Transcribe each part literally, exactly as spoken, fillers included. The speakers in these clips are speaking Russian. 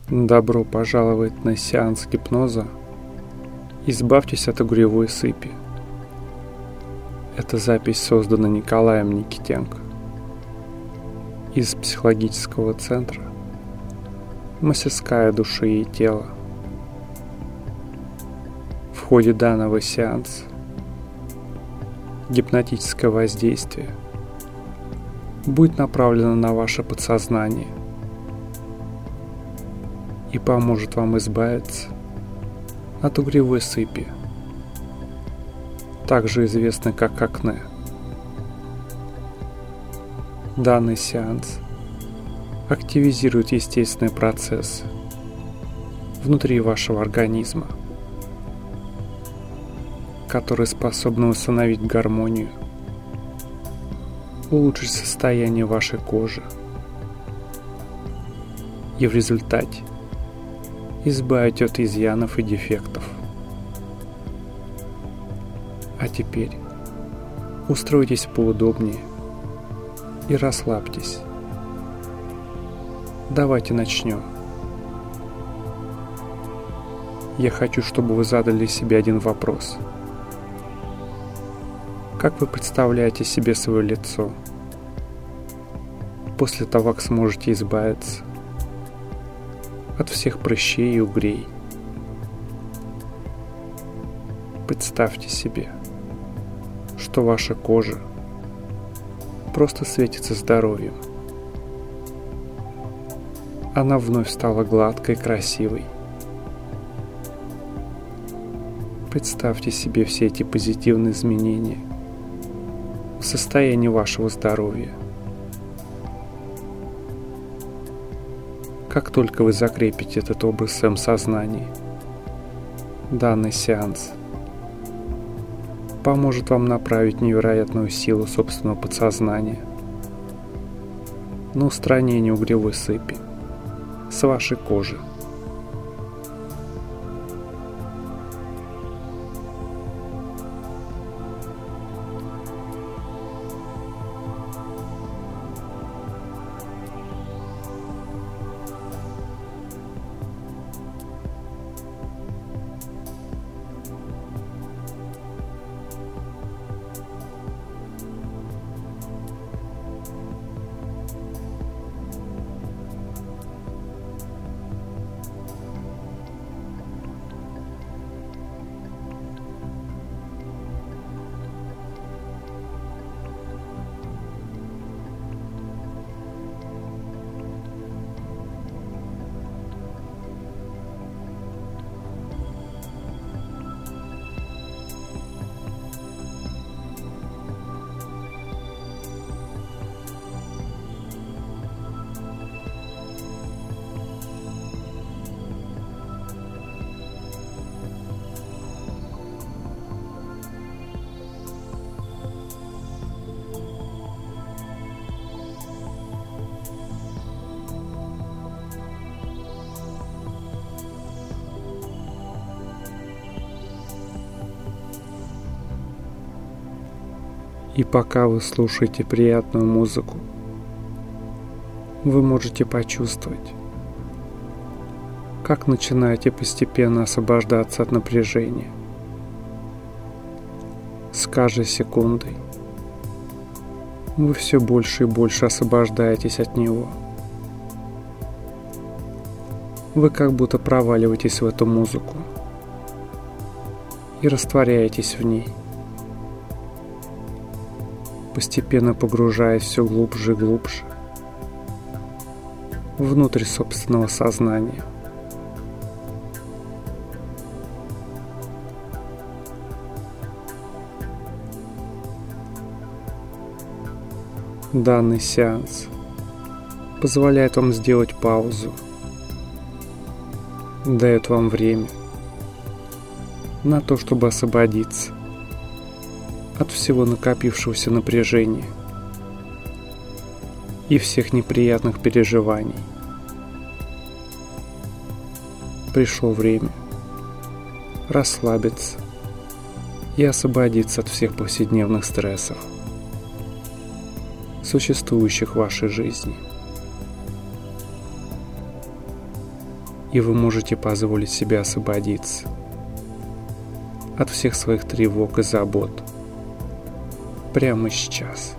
Добро пожаловать на сеанс гипноза. Избавьтесь от угревой сыпи. Эта запись создана Николаем Никитенко из психологического центра «Мастерская души и тела». В ходе данного сеанса гипнотическое воздействие будет направлено на ваше подсознание и поможет вам избавиться от угревой сыпи, также известной как акне. Данный сеанс активизирует естественные процессы внутри вашего организма, которые способны восстановить гармонию, улучшить состояние вашей кожи и в результате избавить от изъянов и дефектов. А теперь устройтесь поудобнее и расслабьтесь. Давайте начнем. Я хочу, чтобы вы задали себе один вопрос. Как вы представляете себе свое лицо после того, как сможете избавиться от всех прыщей и угрей? Представьте себе, что ваша кожа просто светится здоровьем. Она вновь стала гладкой и красивой. Представьте себе все эти позитивные изменения в состоянии вашего здоровья. Как только вы закрепите этот образ в своем сознании, данный сеанс поможет вам направить невероятную силу собственного подсознания на устранение угревой сыпи с вашей кожи. И пока вы слушаете приятную музыку, вы можете почувствовать, как начинаете постепенно освобождаться от напряжения. С каждой секундой вы все больше и больше освобождаетесь от него. Вы как будто проваливаетесь в эту музыку и растворяетесь в ней, постепенно погружаясь все глубже и глубже внутрь собственного сознания. Данный сеанс позволяет вам сделать паузу, дает вам время на то, чтобы освободиться от всего накопившегося напряжения и всех неприятных переживаний. Пришло время расслабиться и освободиться от всех повседневных стрессов, существующих в вашей жизни. И вы можете позволить себе освободиться от всех своих тревог и забот прямо сейчас.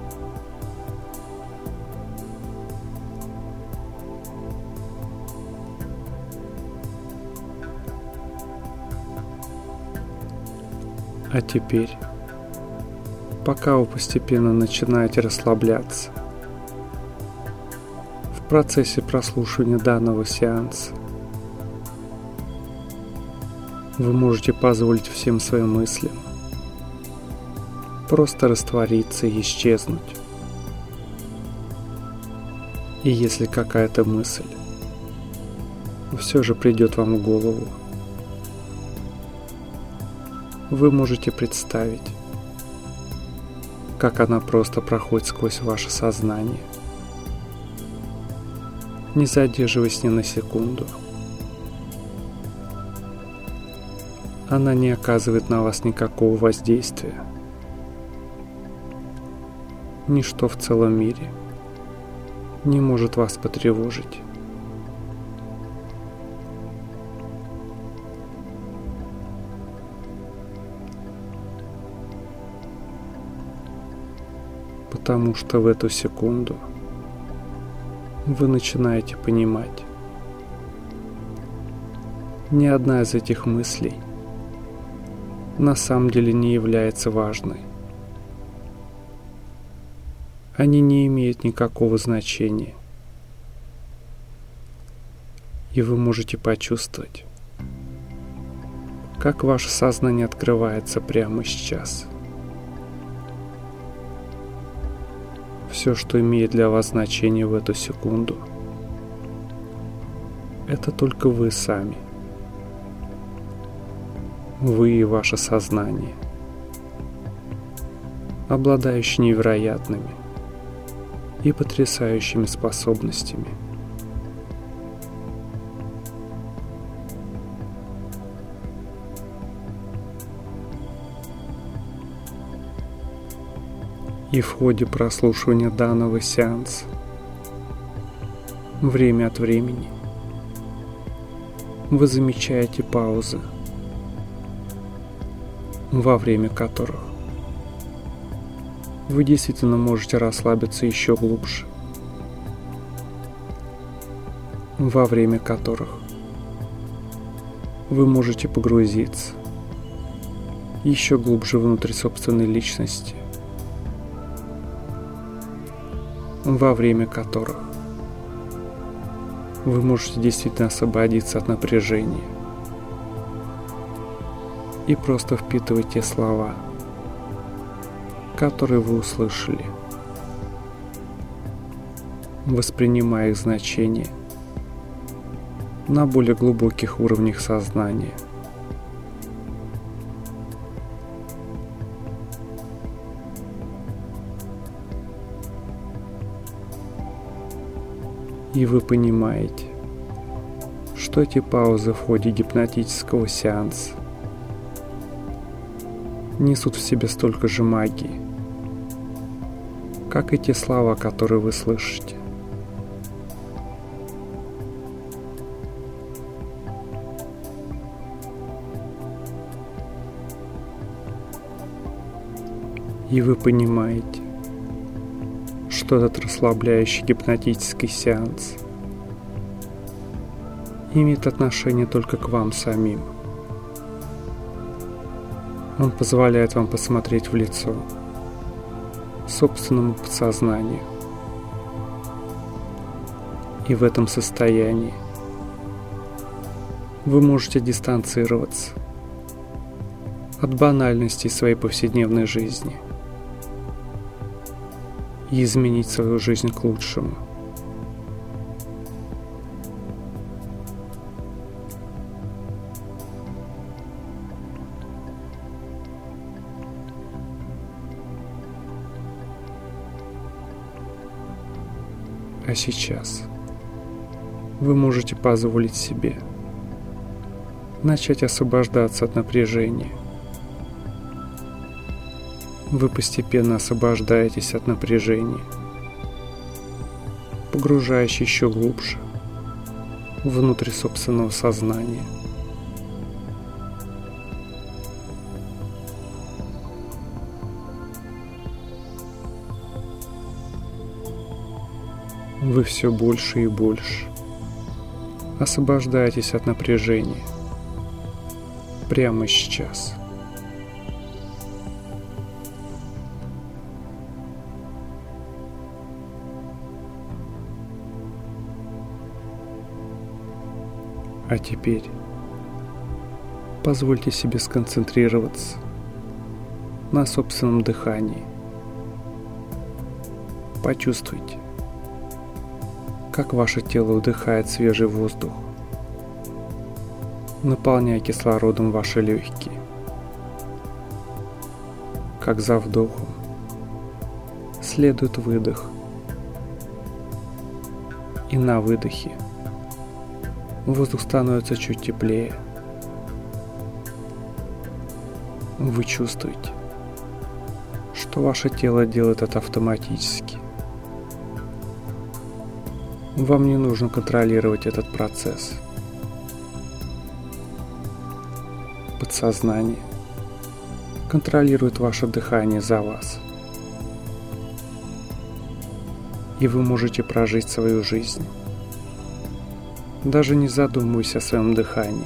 А теперь, пока вы постепенно начинаете расслабляться в процессе прослушивания данного сеанса, вы можете позволить всем своим мыслям просто раствориться и исчезнуть. И если какая-то мысль все же придет вам в голову, вы можете представить, как она просто проходит сквозь ваше сознание, не задерживаясь ни на секунду. Она не оказывает на вас никакого воздействия. Ничто в целом мире не может вас потревожить. Потому что в эту секунду вы начинаете понимать, ни одна из этих мыслей на самом деле не является важной. Они не имеют никакого значения. И вы можете почувствовать, как ваше сознание открывается прямо сейчас. Все, что имеет для вас значение в эту секунду, это только вы сами. Вы и ваше сознание, обладающие невероятными и потрясающими способностями. И в ходе прослушивания данного сеанса время от времени вы замечаете паузы, во время которых вы действительно можете расслабиться еще глубже, во время которых вы можете погрузиться еще глубже внутрь собственной личности, во время которых вы можете действительно освободиться от напряжения и просто впитывать те слова, которые вы услышали, воспринимая их значение на более глубоких уровнях сознания. И вы понимаете, что эти паузы в ходе гипнотического сеанса несут в себе столько же магии, как и те слова, которые вы слышите. И вы понимаете, что этот расслабляющий гипнотический сеанс имеет отношение только к вам самим. Он позволяет вам посмотреть в лицо собственному подсознанию. И в этом состоянии вы можете дистанцироваться от банальностей своей повседневной жизни и изменить свою жизнь к лучшему. А сейчас вы можете позволить себе начать освобождаться от напряжения. Вы постепенно освобождаетесь от напряжения, погружаясь еще глубже внутрь собственного сознания. Вы все больше и больше освобождаетесь от напряжения прямо сейчас. А теперь позвольте себе сконцентрироваться на собственном дыхании. Почувствуйте, как ваше тело вдыхает свежий воздух, наполняя кислородом ваши легкие. Как за вдохом следует выдох, и на выдохе воздух становится чуть теплее. Вы чувствуете, что ваше тело делает это автоматически. Вам не нужно контролировать этот процесс. Подсознание контролирует ваше дыхание за вас. И вы можете прожить свою жизнь, даже не задумываясь о своем дыхании.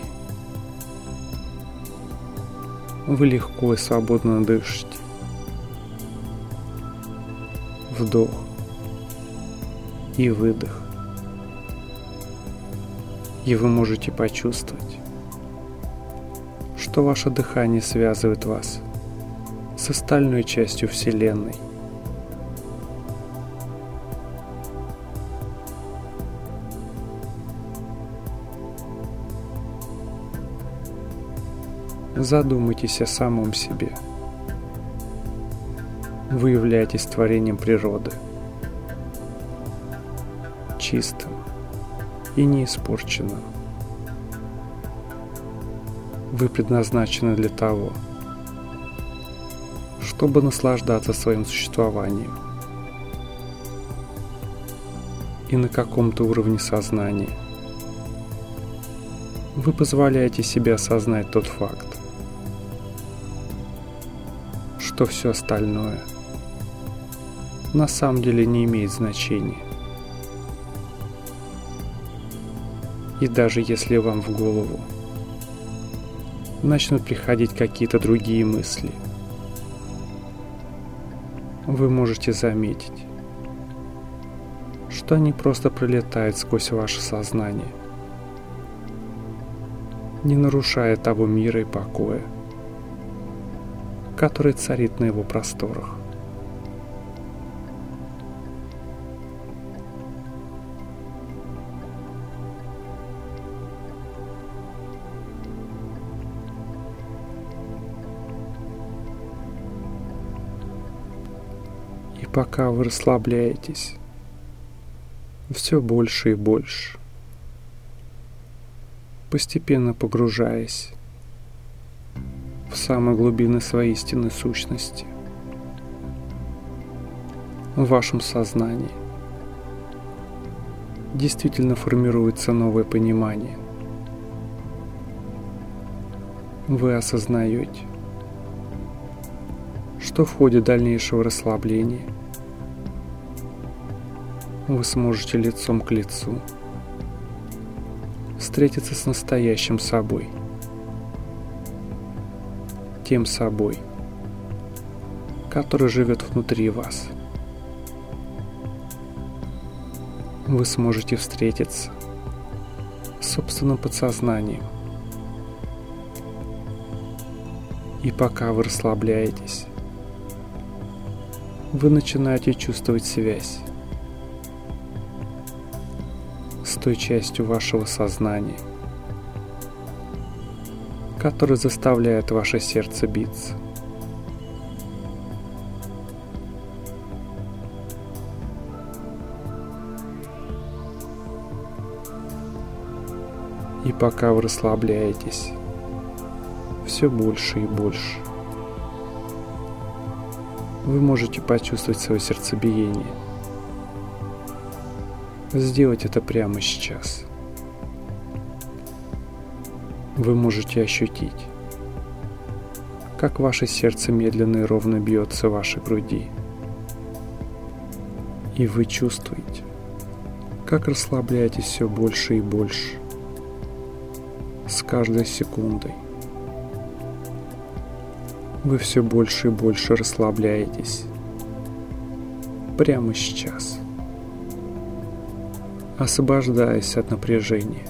Вы легко и свободно дышите. Вдох и выдох. И вы можете почувствовать, что ваше дыхание связывает вас с остальной частью Вселенной. Задумайтесь о самом себе. Вы являетесь творением природы, чистым и неиспорченным. Вы предназначены для того, чтобы наслаждаться своим существованием. И на каком-то уровне сознания вы позволяете себе осознать тот факт, что все остальное на самом деле не имеет значения. И даже если вам в голову начнут приходить какие-то другие мысли, вы можете заметить, что они просто пролетают сквозь ваше сознание, не нарушая того мира и покоя, который царит на его просторах. И пока вы расслабляетесь все больше и больше, постепенно погружаясь в самые глубины своей истинной сущности, в вашем сознании действительно формируется новое понимание. Вы осознаете, что в ходе дальнейшего расслабления вы сможете лицом к лицу встретиться с настоящим собой, тем собой, который живет внутри вас. Вы сможете встретиться с собственным подсознанием. И пока вы расслабляетесь, вы начинаете чувствовать связь с той частью вашего сознания, которая заставляет ваше сердце биться. И пока вы расслабляетесь все больше и больше, вы можете почувствовать свое сердцебиение. Сделать это прямо сейчас. Вы можете ощутить, как ваше сердце медленно и ровно бьется в вашей груди. И вы чувствуете, как расслабляетесь все больше и больше с каждой секундой. Вы все больше и больше расслабляетесь прямо сейчас, освобождаясь от напряжения.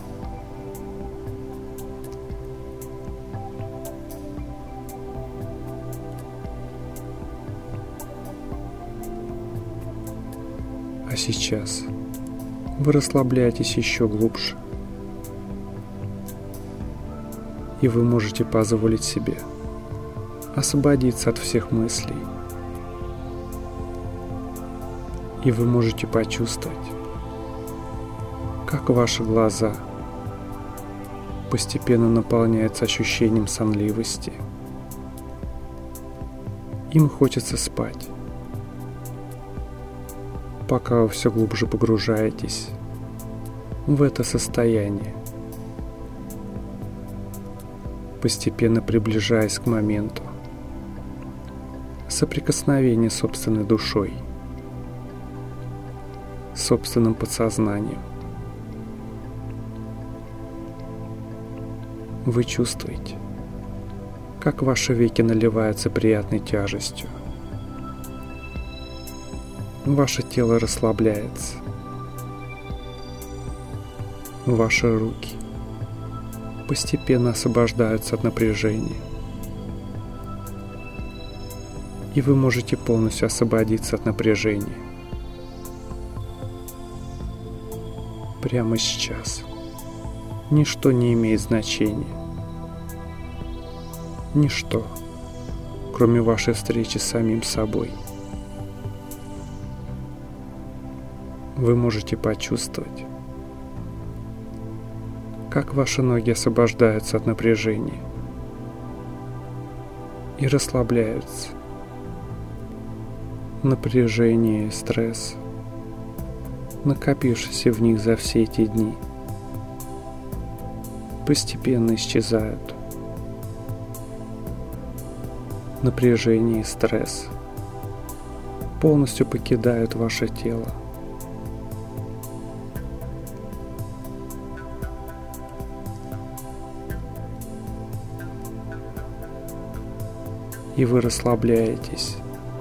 А сейчас вы расслабляетесь еще глубже, и вы можете позволить себе освободиться от всех мыслей. И вы можете почувствовать, как ваши глаза постепенно наполняются ощущением сонливости. Им хочется спать, пока вы все глубже погружаетесь в это состояние, постепенно приближаясь к моменту соприкосновения с собственной душой, собственным подсознанием. Вы чувствуете, как ваши веки наливаются приятной тяжестью. Ваше тело расслабляется. Ваши руки постепенно освобождаются от напряжения. И вы можете полностью освободиться от напряжения. Прямо сейчас. Ничто не имеет значения. Ничто, кроме вашей встречи с самим собой. Вы можете почувствовать, как ваши ноги освобождаются от напряжения и расслабляются. Напряжение и стресс, накопившиеся в них за все эти дни, постепенно исчезают. Напряжение и стресс полностью покидают ваше тело. И вы расслабляетесь.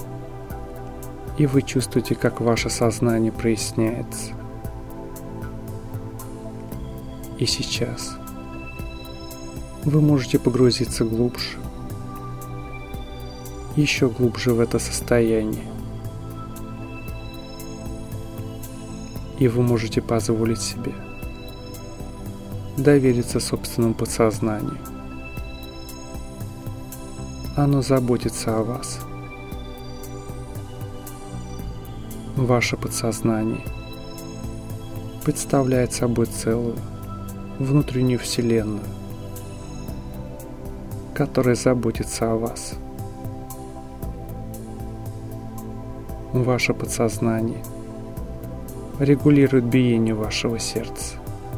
И вы чувствуете, как ваше сознание проясняется. И сейчас вы можете погрузиться глубже, еще глубже в это состояние. И вы можете позволить себе довериться собственному подсознанию. Оно заботится о вас. Ваше подсознание представляет собой целую внутреннюю вселенную, которая заботится о вас. Ваше подсознание регулирует биение вашего сердца,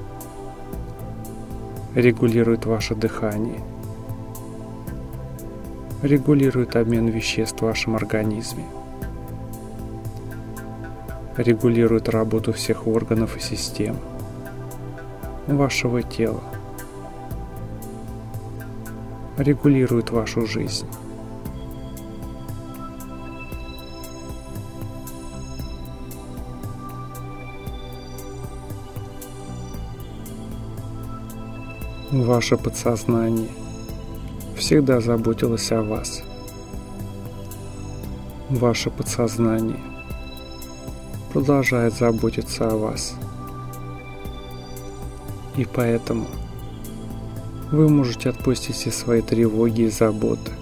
регулирует ваше дыхание, регулирует обмен веществ в вашем организме, регулирует работу всех органов и систем вашего тела, регулирует вашу жизнь. Ваше подсознание всегда заботилось о вас. Ваше подсознание продолжает заботиться о вас. И поэтому вы можете отпустить все свои тревоги и заботы,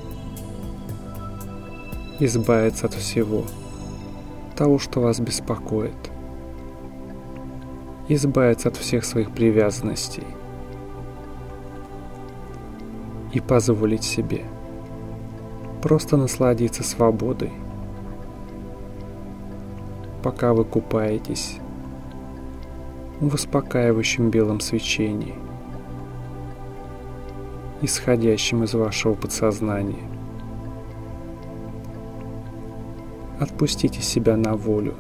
избавиться от всего того, что вас беспокоит, избавиться от всех своих привязанностей и позволить себе просто насладиться свободой, пока вы купаетесь в успокаивающем белом свечении, исходящим из вашего подсознания. Отпустите себя на волю,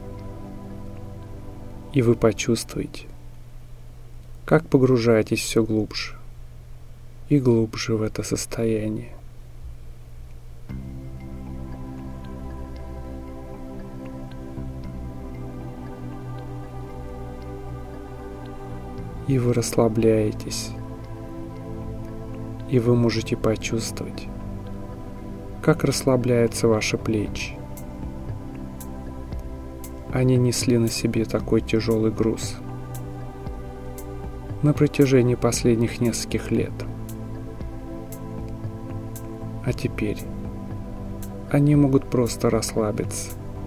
и вы почувствуете, как погружаетесь все глубже и глубже в это состояние. И вы расслабляетесь, и вы можете почувствовать, как расслабляются ваши плечи. Они несли на себе такой тяжелый груз на протяжении последних нескольких лет. А теперь они могут просто расслабиться,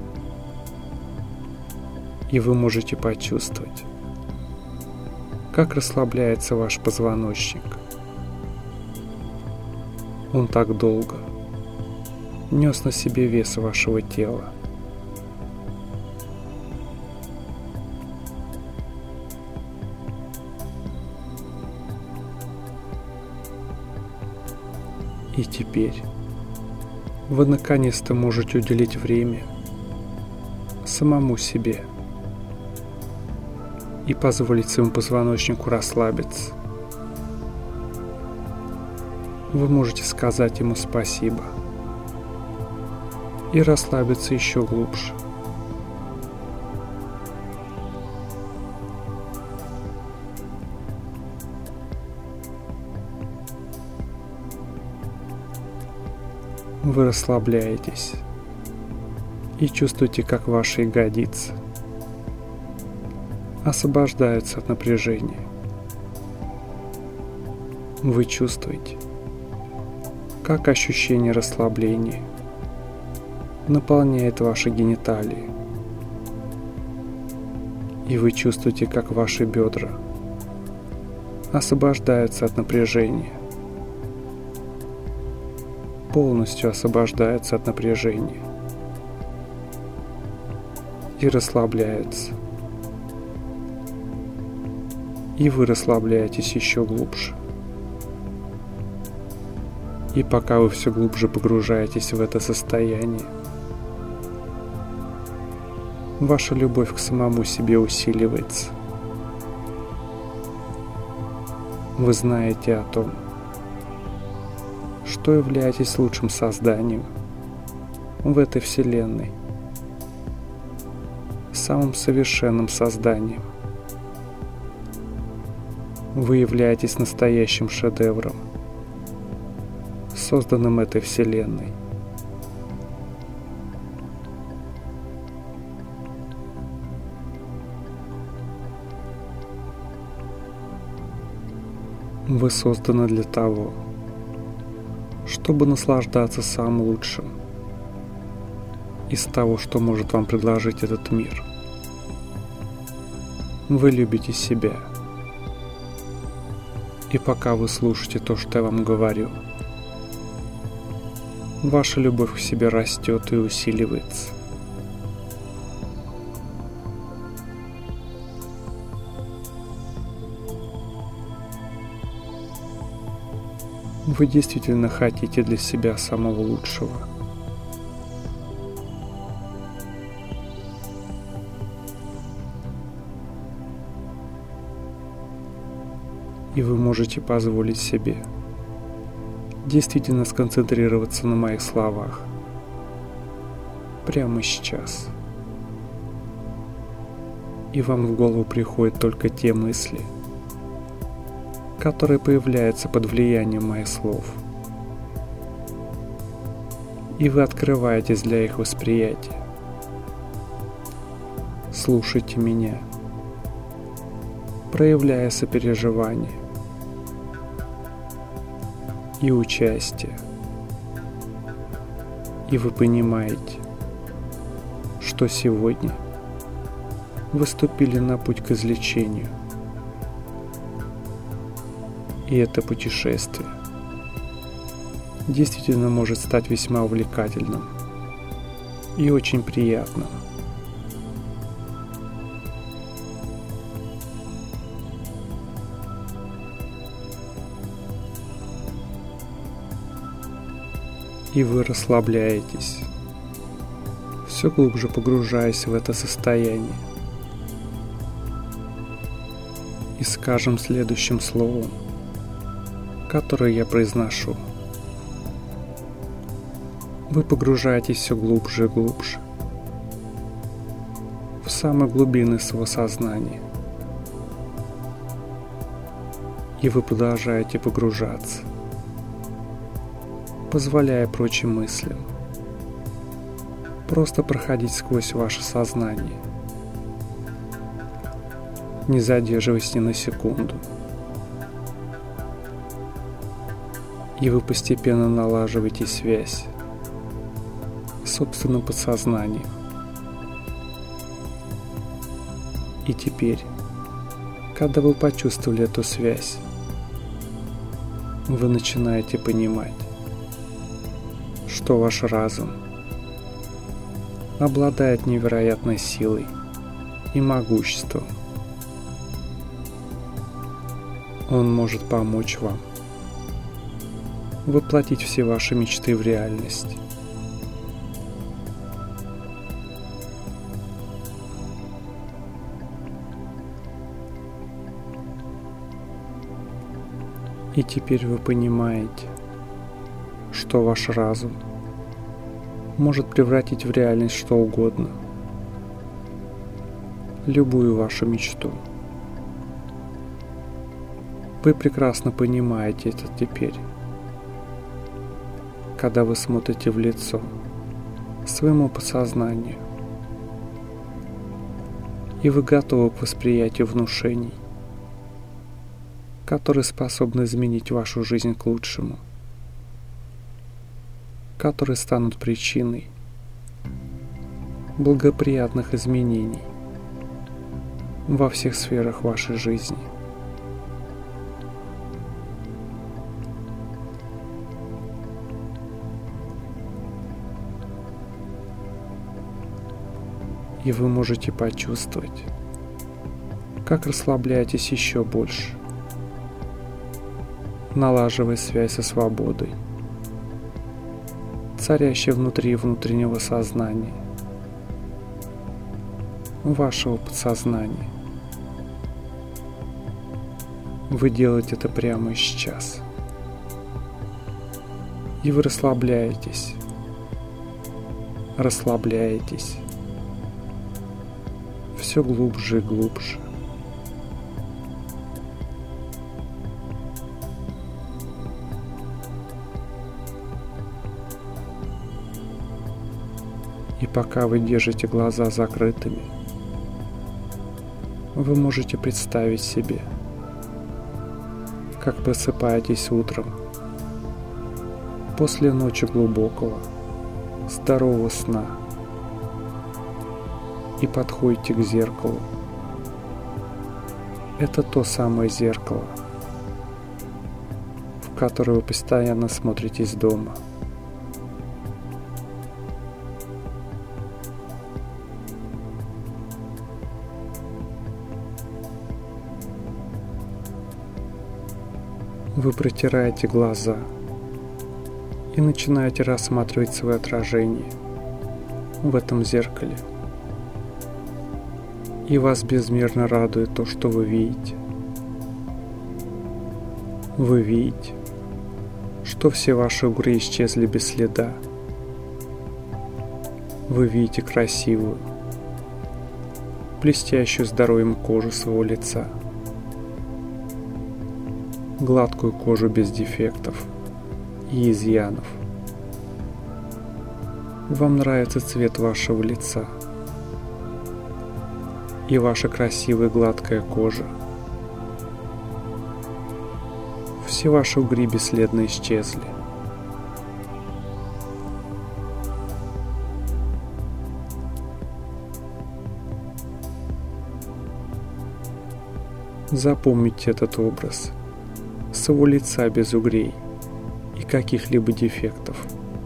и вы можете почувствовать, как расслабляется ваш позвоночник. Он так долго нес на себе вес вашего тела. И теперь вы наконец-то можете уделить время самому себе и позволить своему позвоночнику расслабиться. Вы можете сказать ему спасибо и расслабиться еще глубже. Вы расслабляетесь и чувствуете, как ваши ягодицы освобождаются от напряжения. Вы чувствуете, как ощущение расслабления наполняет ваши гениталии. И вы чувствуете, как ваши бедра освобождаются от напряжения. Полностью освобождаются от напряжения и расслабляются. И вы расслабляетесь еще глубже. И пока вы все глубже погружаетесь в это состояние, ваша любовь к самому себе усиливается. Вы знаете о том, что являетесь лучшим созданием в этой вселенной, самым совершенным созданием. Вы являетесь настоящим шедевром, созданным этой вселенной. Вы созданы для того, чтобы наслаждаться самым лучшим из того, что может вам предложить этот мир. Вы любите себя. И пока вы слушаете то, что я вам говорю, ваша любовь к себе растет и усиливается. Вы действительно хотите для себя самого лучшего. И вы можете позволить себе действительно сконцентрироваться на моих словах прямо сейчас. И вам в голову приходят только те мысли, которые появляются под влиянием моих слов. И вы открываетесь для их восприятия. Слушайте меня, проявляя сопереживание и участие. И вы понимаете, что сегодня вы ступили на путь к излечению. И это путешествие действительно может стать весьма увлекательным и очень приятным. И вы расслабляетесь, все глубже погружаясь в это состояние. И с каждым следующим словом, которое я произношу, вы погружаетесь все глубже и глубже в самые глубины своего сознания. И вы продолжаете погружаться, позволяя прочим мыслям просто проходить сквозь ваше сознание, не задерживаясь ни на секунду. И вы постепенно налаживаете связь с собственным подсознанием. И теперь, когда вы почувствовали эту связь, вы начинаете понимать, что ваш разум обладает невероятной силой и могуществом. Он может помочь вам воплотить все ваши мечты в реальность. И теперь вы понимаете, что ваш разум может превратить в реальность что угодно, любую вашу мечту. Вы прекрасно понимаете это теперь, когда вы смотрите в лицо своему подсознанию, и вы готовы к восприятию внушений, которые способны изменить вашу жизнь к лучшему, которые станут причиной благоприятных изменений во всех сферах вашей жизни. И вы можете почувствовать, как расслабляетесь еще больше, налаживая связь со свободой, царящей внутри внутреннего сознания, вашего подсознания. Вы делаете это прямо сейчас. И вы расслабляетесь, расслабляетесь все глубже и глубже. И пока вы держите глаза закрытыми, вы можете представить себе, как просыпаетесь утром после ночи глубокого, здорового сна и подходите к зеркалу. Это то самое зеркало, в которое вы постоянно смотритесь дома. Вы протираете глаза и начинаете рассматривать свое отражение в этом зеркале. И вас безмерно радует то, что вы видите. Вы видите, что все ваши угры исчезли без следа. Вы видите красивую, блестящую здоровьем кожу своего лица, гладкую кожу без дефектов и изъянов. Вам нравится цвет вашего лица и ваша красивая гладкая кожа. Все ваши угри бесследно исчезли. Запомните этот образ своего лица без угрей и каких-либо дефектов.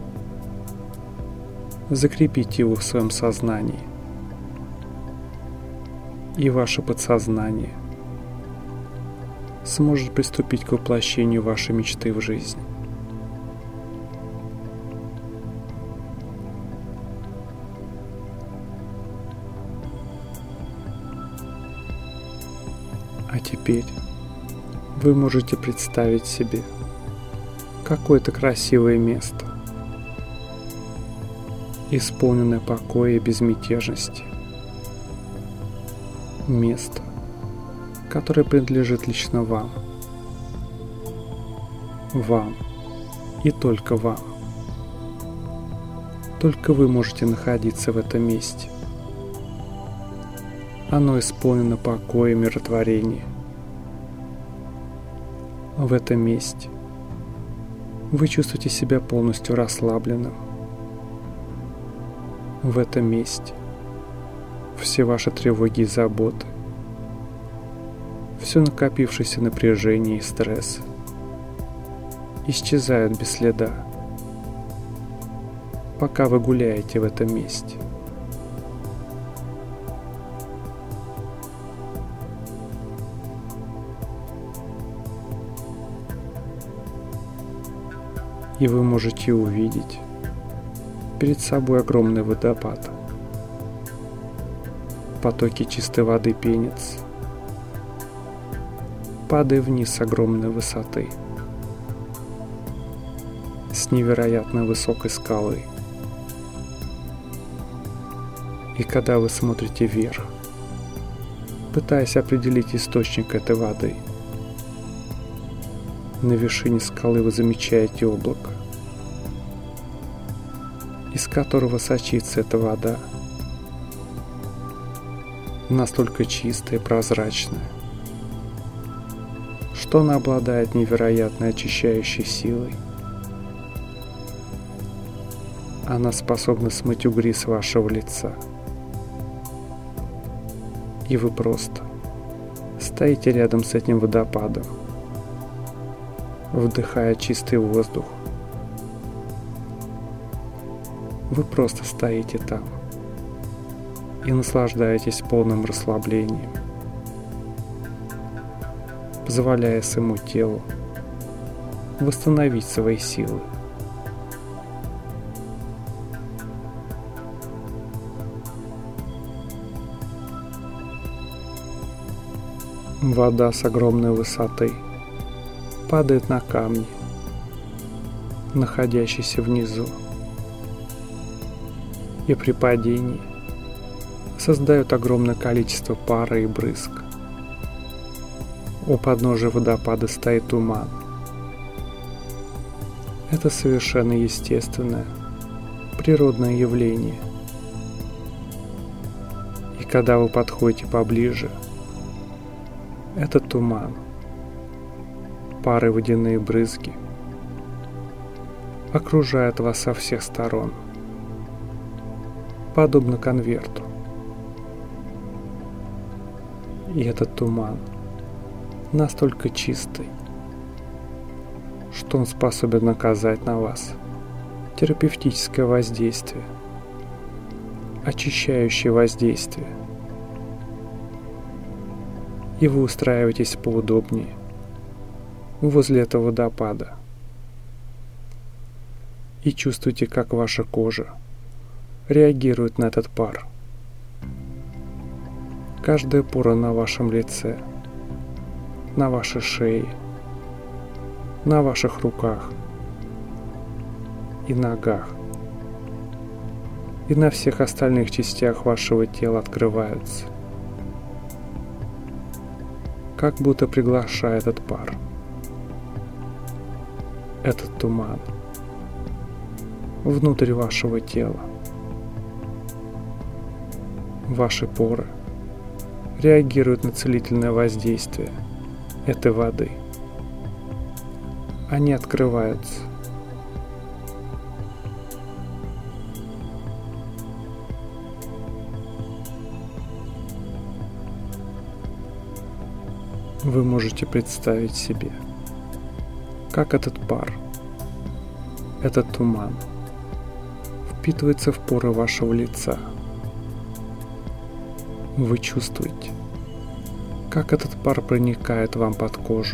Закрепите его в своем сознании. И ваше подсознание сможет приступить к воплощению вашей мечты в жизнь. теперь вы можете представить себе какое-то красивое место, исполненное покоя и безмятежности. Место, которое принадлежит лично вам. Вам и только вам. Только вы можете находиться в этом месте. Оно исполнено покоя и миротворения. В этом месте вы чувствуете себя полностью расслабленным. В этом месте все ваши тревоги и заботы, все накопившееся напряжение и стресс исчезают без следа, пока вы гуляете в этом месте. И вы можете увидеть перед собой огромный водопад. Потоки чистой воды пенятся, падая вниз с огромной высоты, с невероятно высокой скалы. И когда вы смотрите вверх, пытаясь определить источник этой воды, на вершине скалы вы замечаете облако, из которого сочится эта вода, настолько чистая и прозрачная, что она обладает невероятной очищающей силой. Она способна смыть угри с вашего лица. И вы просто стоите рядом с этим водопадом, вдыхая чистый воздух. Вы просто стоите там и наслаждаетесь полным расслаблением, позволяя своему телу восстановить свои силы. Вода с огромной высоты падает на камни, находящиеся внизу, и при падении создает огромное количество пара и брызг. У подножия водопада стоит туман. Это совершенно естественное, природное явление. И когда вы подходите поближе, этот туман, пары и водяные брызги окружают вас со всех сторон, подобно конверту. И этот туман настолько чистый, что он способен оказать на вас терапевтическое воздействие, очищающее воздействие. И вы устраиваетесь поудобнее возле этого водопада и чувствуете, как ваша кожа реагирует на этот пар. Каждая пора на вашем лице, на вашей шее, на ваших руках и ногах и на всех остальных частях вашего тела открываются, как будто приглашая этот пар, этот туман внутрь вашего тела. Ваши поры реагируют на целительное воздействие этой воды. Они открываются. Вы можете представить себе, как этот пар, этот туман впитывается в поры вашего лица. Вы чувствуете, как этот пар проникает вам под кожу.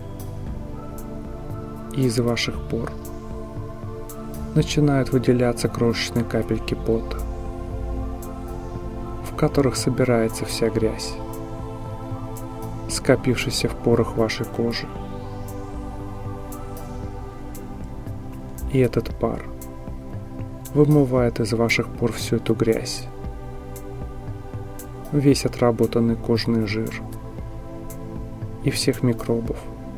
И из ваших пор начинают выделяться крошечные капельки пота, в которых собирается вся грязь. скопившийся в порах вашей кожи. И этот пар вымывает из ваших пор всю эту грязь, весь отработанный кожный жир и всех микробов.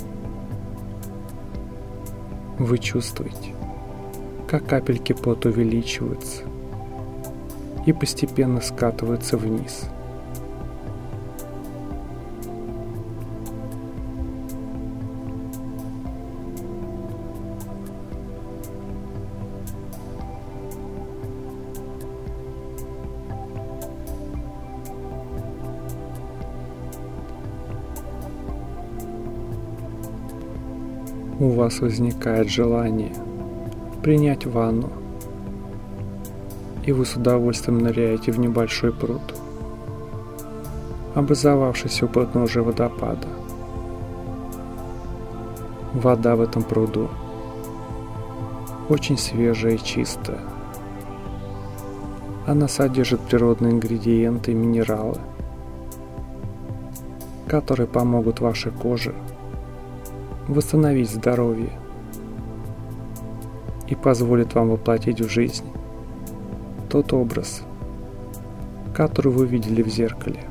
Вы чувствуете, как капельки пота увеличиваются и постепенно скатываются вниз. У вас возникает желание принять ванну, и вы с удовольствием ныряете в небольшой пруд, образовавшийся у подножия водопада. Вода в этом пруду очень свежая и чистая. Она содержит природные ингредиенты и минералы, которые помогут вашей коже восстановить здоровье и позволит вам воплотить в жизнь тот образ, который вы видели в зеркале.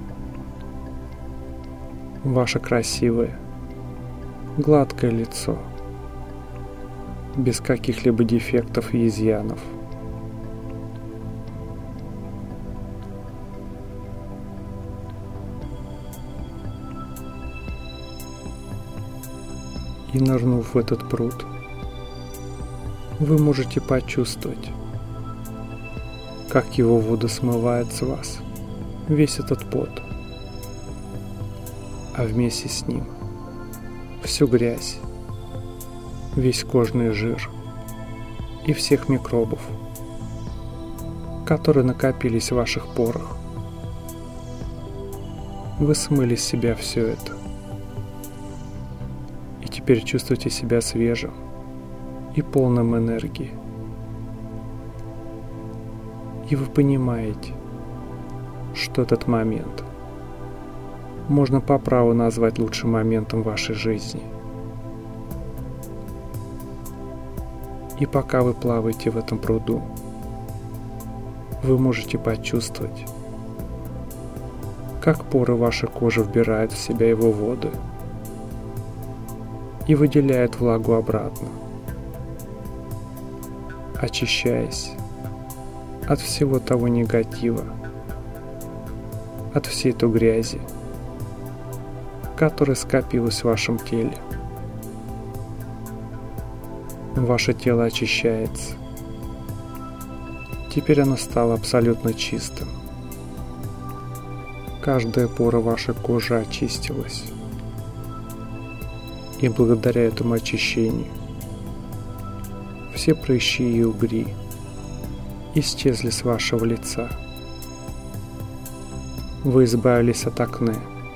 Ваше красивое, гладкое лицо, без каких-либо дефектов и изъянов. И нырнув в этот пруд, вы можете почувствовать, как его вода смывает с вас весь этот пот, а вместе с ним всю грязь, весь кожный жир и всех микробов, которые накопились в ваших порах. Вы смыли с себя все это. И теперь чувствуйте себя свежим и полным энергии. И вы понимаете, что этот момент можно по праву назвать лучшим моментом вашей жизни. И пока вы плаваете в этом пруду, вы можете почувствовать, как поры вашей кожи вбирают в себя его воды и выделяют влагу обратно, очищаясь от всего того негатива, от всей той грязи, которая скопилась в вашем теле. Ваше тело очищается. Теперь оно стало абсолютно чистым. Каждая пора вашей кожи очистилась. И благодаря этому очищению все прыщи и угри исчезли с вашего лица. Вы избавились от акне.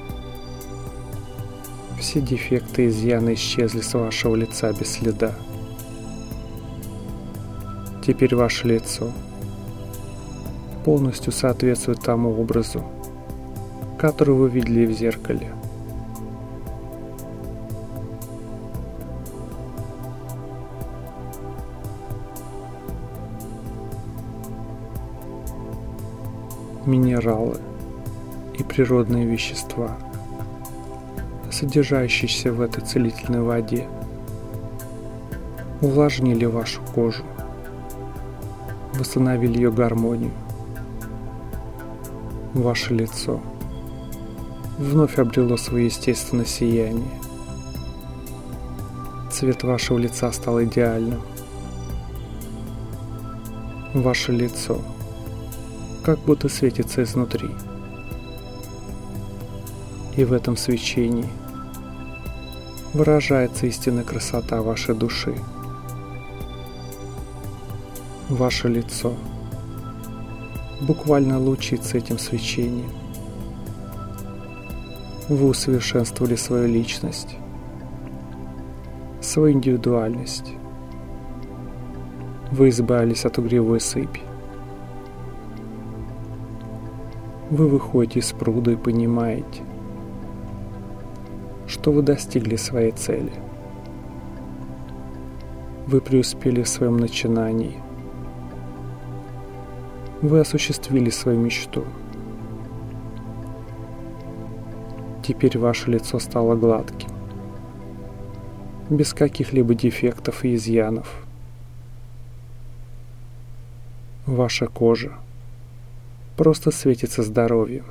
Все дефекты и изъяны исчезли с вашего лица без следа. Теперь ваше лицо полностью соответствует тому образу, который вы видели в зеркале. Минералы и природные вещества, содержащиеся в этой целительной воде, увлажнили вашу кожу, восстановили ее гармонию. Ваше лицо вновь обрело свое естественное сияние. Цвет вашего лица стал идеальным. Ваше лицо как будто светится изнутри. И в этом свечении выражается истинная красота вашей души. Ваше лицо буквально лучится этим свечением. Вы усовершенствовали свою личность, свою индивидуальность. Вы избавились от угревой сыпи. Вы выходите из пруда и понимаете, что вы достигли своей цели. Вы преуспели в своем начинании. Вы осуществили свою мечту. Теперь ваше лицо стало гладким, без каких-либо дефектов и изъянов. Ваша кожа просто светится здоровьем.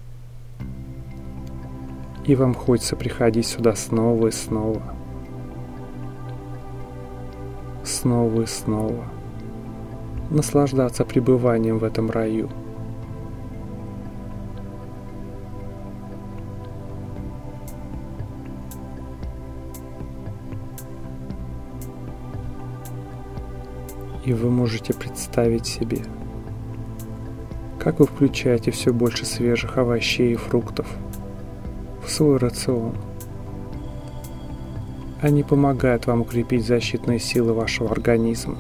И вам хочется приходить сюда снова и снова. Снова и снова. Наслаждаться пребыванием в этом раю. И вы можете представить себе, как вы включаете все больше свежих овощей и фруктов в свой рацион. Они помогают вам укрепить защитные силы вашего организма.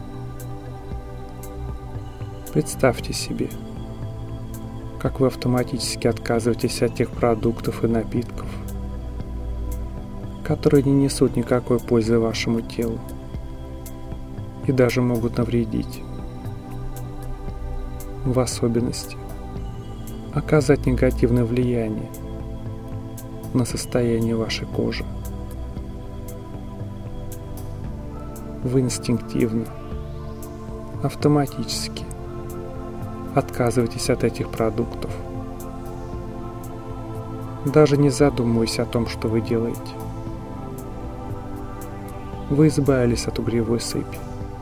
Представьте себе, как вы автоматически отказываетесь от тех продуктов и напитков, которые не несут никакой пользы вашему телу и даже могут навредить. В особенности оказать негативное влияние на состояние вашей кожи. Вы инстинктивно, автоматически отказываетесь от этих продуктов, даже не задумываясь о том, что вы делаете. Вы избавились от угревой сыпи.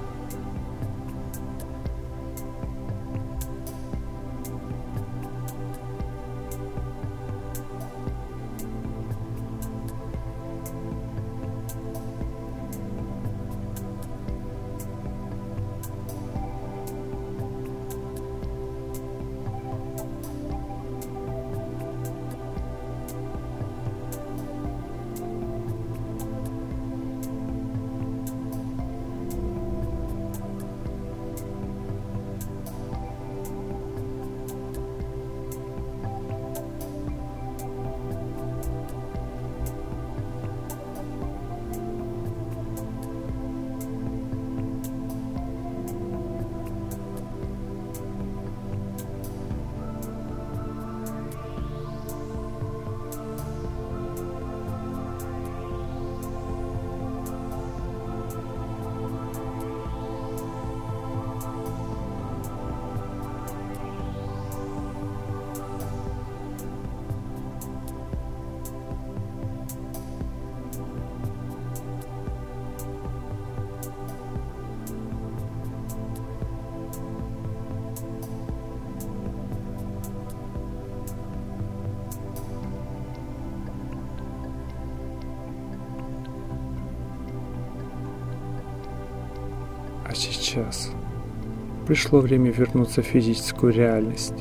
А сейчас пришло время вернуться в физическую реальность,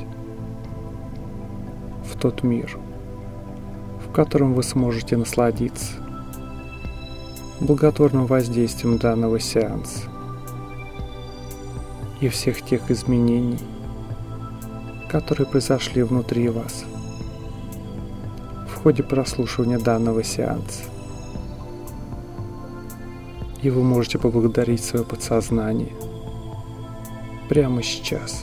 в тот мир, в котором вы сможете насладиться благотворным воздействием данного сеанса и всех тех изменений, которые произошли внутри вас в ходе прослушивания данного сеанса. И вы можете поблагодарить свое подсознание прямо сейчас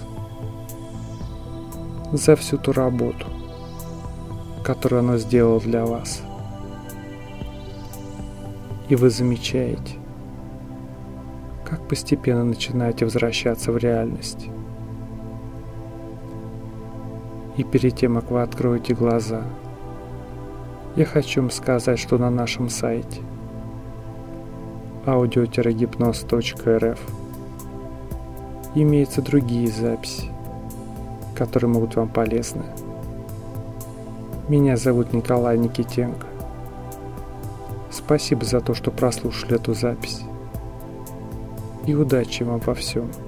за всю ту работу, которую оно сделало для вас. И вы замечаете, как постепенно начинаете возвращаться в реальность. И перед тем, как вы откроете глаза, я хочу вам сказать, что на нашем сайте аудио гипноз точка эр эф имеются другие записи, которые могут вам полезны. Меня зовут Николай Никитенко. Спасибо за то, что прослушали эту запись. И удачи вам во всем.